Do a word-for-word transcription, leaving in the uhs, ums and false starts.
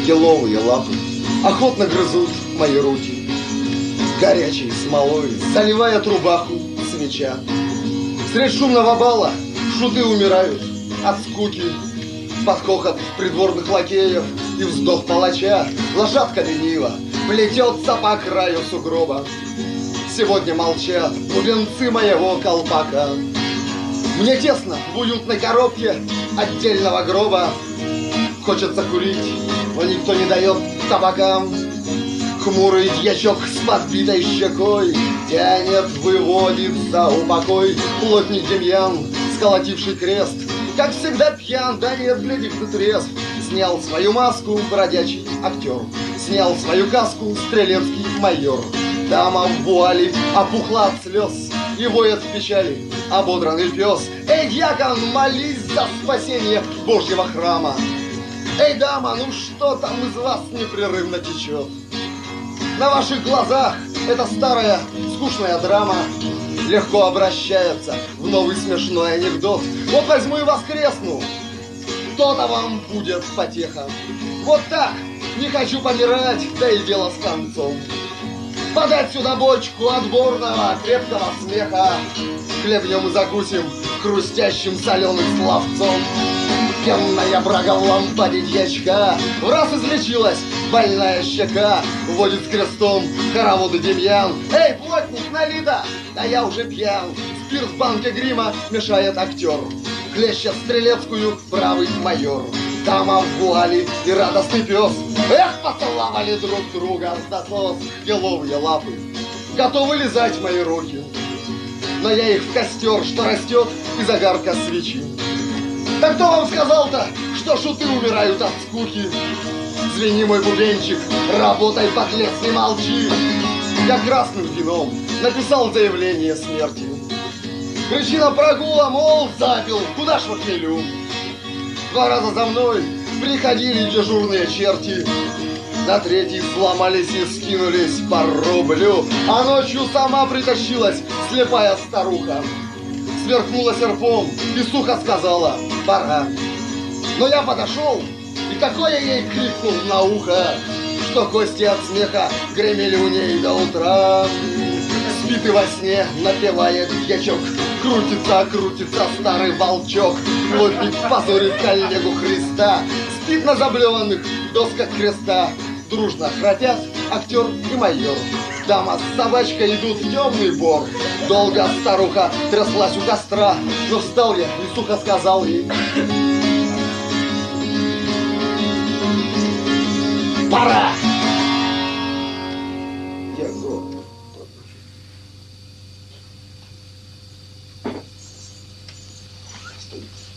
еловые лапы охотно грызут мои руки, горячей смолой заливает рубаху свеча. Средь шумного бала шуты умирают от скуки. Под хохот придворных лакеев и вздох палача лошадка ленива плетется по краю сугроба. Сегодня молчат бубенцы моего колпака. Мне тесно в уютной коробке отдельного гроба. Хочется курить, но никто не дает табака. Хмурый дьячок с подбитой щекой тянет, выводит за упокой. Плотник Демьян, сколотивший крест, как всегда пьян, да нет, глядишь, ты трезв. Снял свою маску бродячий актер, снял свою каску стрелецкий майор. Дама в вуале опухла от слез и воет в печали ободранный пес. Эй, дьякон, молись за спасение Божьего храма. Эй, дама, ну что там из вас непрерывно течет? На ваших глазах эта старая скучная драма легко обращается в новый смешной анекдот. Вот возьму и воскресну, то-то вам будет потеха. Вот так, не хочу помирать, да и дело с концом. Подать сюда бочку отборного крепкого смеха. Хлебнем и закусим хрустящим соленым словцом. Пенная брага в лампаде дьячка в раз излечилась больная щека. Водит с крестом хороводы Демьян. Эй, плотник, налито! Да я уже пьян. Спирт в банке грима мешает актер. Клещет стрелецкую бравый майор. Дама в вуале и радостный пес. Эх, поцеловали друг друга с досос еловые лапы. Готовы лизать мои руки, но я их в костер, что растет из огарка свечи. Да кто вам сказал-то, что шуты умирают от скуки? Звени, мой бубенчик, работай, подлец, не молчи. Я красным вином написал заявление смерти. Причина прогула, мол, запил, куда ж в хмелю. Два раза за мной приходили дежурные черти. На третий сломались и скинулись по рублю. А ночью сама притащилась слепая старуха. Сверкнула серпом и сухо сказала: пора. Но я подошел и такое ей крикнул на ухо, что кости от смеха гремели у ней до утра. Спит и во сне напевает дьячок, крутится, крутится старый волчок. Плотник позорит коллегу Христа, спит на заблеванных досках креста. Дружно храпят актер и майор. Дама с собачкой идут в темный бор. Долго старуха тряслась у костра, но встал я и сухо сказал ей: пора! Я гроб. Стой.